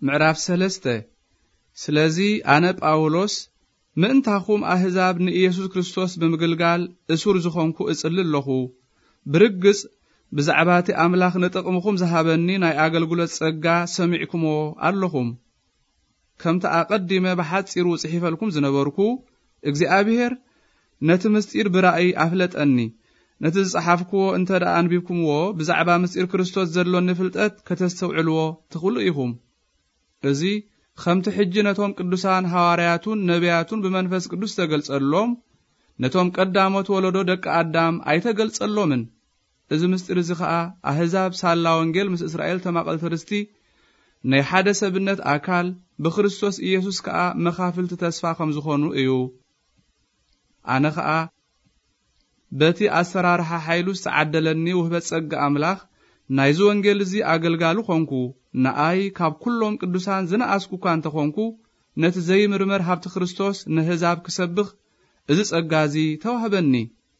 ምዕራፍ 3 ስለዚህ አነ ጳውሎስ ምእንታኹም አሕዛብ ንኢየሱስ ክርስቶስ ብምግልጋል እሱር ዝኾንኩ እጽልለኹ ብርግጽ ብዛዕባቲ አምላኽ ንጥቕምኹም ዝሃበኒ ናይ አገልግሎት ጸጋ ሰሚዕኩሞ ኣለኹም ከምቲ አቀዲመ በሓጺሩ ጽሒፈልኩም ዝነበርኩ እግዚአብሔር ነቲ ምስጢር ብራእይ አፍለጠኒ ነቲ ዝጸሓፍክዎ እንተዳ አንቢብኩምዎ ብዛዕባ ምስጢር ክርስቶስ ዘሎኒ ፍልጠት ከተስተውዕልዎ ትኽእሉ ኢኹም እዚ ከምቲ ሕጂ ነቶም ቅዱሳን ሐዋርያቱን ነቢያቱን ብመንፈስ ቅዱስ ተገልጸሎም ነቶም ቀዳሞት ወለዶ ደቂ አዳም አይተገልጸሎምን እዚ ምስጢር እዚ ከዓ አሕዛብ ሳላ ወንጌል ምስ እስራኤል ተማቐልቲ ርስቲ ናይ ሓደ ሰብነት አካል ብክርስቶስ ኢየሱስ ከዓ መኻፍልቲ ተስፋ ከም ዝኾኑ እዩ አነ ከዓ በቲ አሰራርሓ ኃይሉ ዝተዓደለኒ ውህበት ጸጋ አምላኽ ናይዚ ወንጌል እዚ አገልጋሉ ኾንኩ ንአይ ካብ ኩሎም ቅዱሳን ዝነአስኩ እኳ እንተኾንኩ ነቲ ዘይምርመር ሃብቲ ክርስቶስ ንሕዛብ ክሰብኽ እዚ ጸጋ እዚ ተዋህበኒ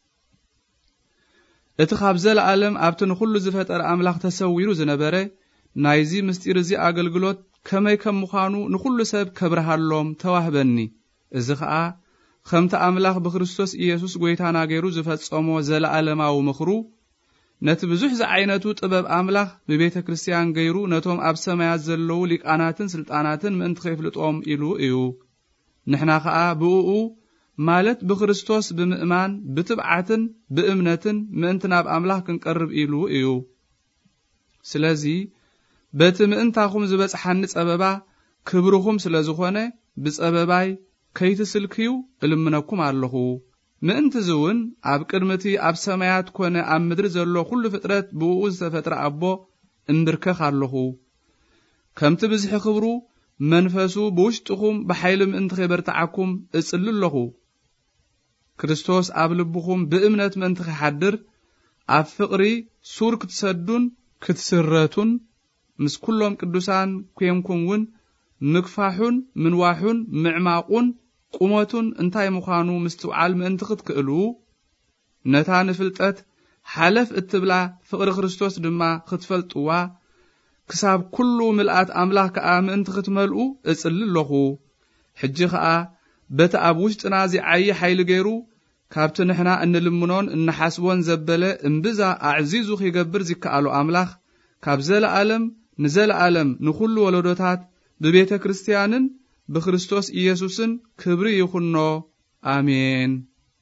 እቲ ካብ ዘለዓለም ኣብቲ ንኹሉ ዝፈጠረ አምላኽ ተሰዊሩ ዝነበረ ናይዚ ምስጢር እዚ አገልግሎት ከመይ ከም ምዃኑ ንኹሉ ሰብ ከብርሃሎም ተዋህበኒ እዚ ከዓ ከምቲ አምላኽ ብክርስቶስ ኢየሱስ ጎይታና ገይሩ ዝፈጸሞ ዘለዓለማዊ ምኽሩ ነቲ ብዙሕ ዝዓይነቱ ጥበብ አምላኽ በቤተ ክርስቲያን ገይሩ ነቶም ኣብ ሰማያት ዘለዉ ሊቃናትን ስልጣናትን ምእንቲ ከይፍልጦም ኢሉ እዩ ንሕና ከዓ ብኡኡ ማለት ብክርስቶስ ብምእማን ብትብዓትን ብእምነትን ምእንቲ ናብ አምላኽ ክንቀርብ ኢሉ እዩ ስለዚ በቲ ምእንታኹም ዝበጽሓኒ ጸበባ ክብርኹም ስለ ዝኾነ ብጸበባይ ከይትስልክዩ እልምነኩም ኣለኹ ምእንቲ ዝውን ኣብ ቅድምቲ ኣብ ሰማያት ኮነ ኣብ ምድሪ ዘሎ ኩሉ ፍጥረት ብኡኡ ዝተፈጥረ ኣቦ እንብርከኽ ኣለኹ ከምቲ ብዝሒ ክብሩ መንፈሱ ብውሽጥኹም ብሓይሊ ምእንቲ ከይበርትዓኩም እጽልለኹ ክርስቶስ ኣብ ልብኹም ብእምነት ምእንቲ ከይሓድር ኣብ ፍቕሪ ሱር ክትሰዱን ክትስረቱን ምስ ኩሎም ቅዱሳን ኮይንኩምውን ምክፋሑን ምንዋሑን ምዕማቁን ቁመቱን እንታይ ምዃኑ ምስትውዓል ምእንቲ ክትክእሉ ነታ ንፍልጠት ሓለፍ እትብላ ፍቕሪ ክርስቶስ ድማ ክትፈልጥዋ ክሳብ ኩሉ ምልአት አምላኽ ከዓ ምእንቲ ክትመልኡ እጽልለኹ ሕጂ ከዓ በቲ ኣብ ውሽጥና ዝዓይ ኃይሊ ገይሩ ካብቲ ንሕና እንልምኖን እንሓስቦን ዘበለ እምብዛ ኣዕዚዙ ኺገብር ዝከኣሉ አምላኽ ካብ ዘለዓለም ንዘለዓለም ንኹሉ ወለዶታት በቤተ ክርስቲያንን በክርስቶስ ኢየሱስን ክብሪ ይኹኖ አሜን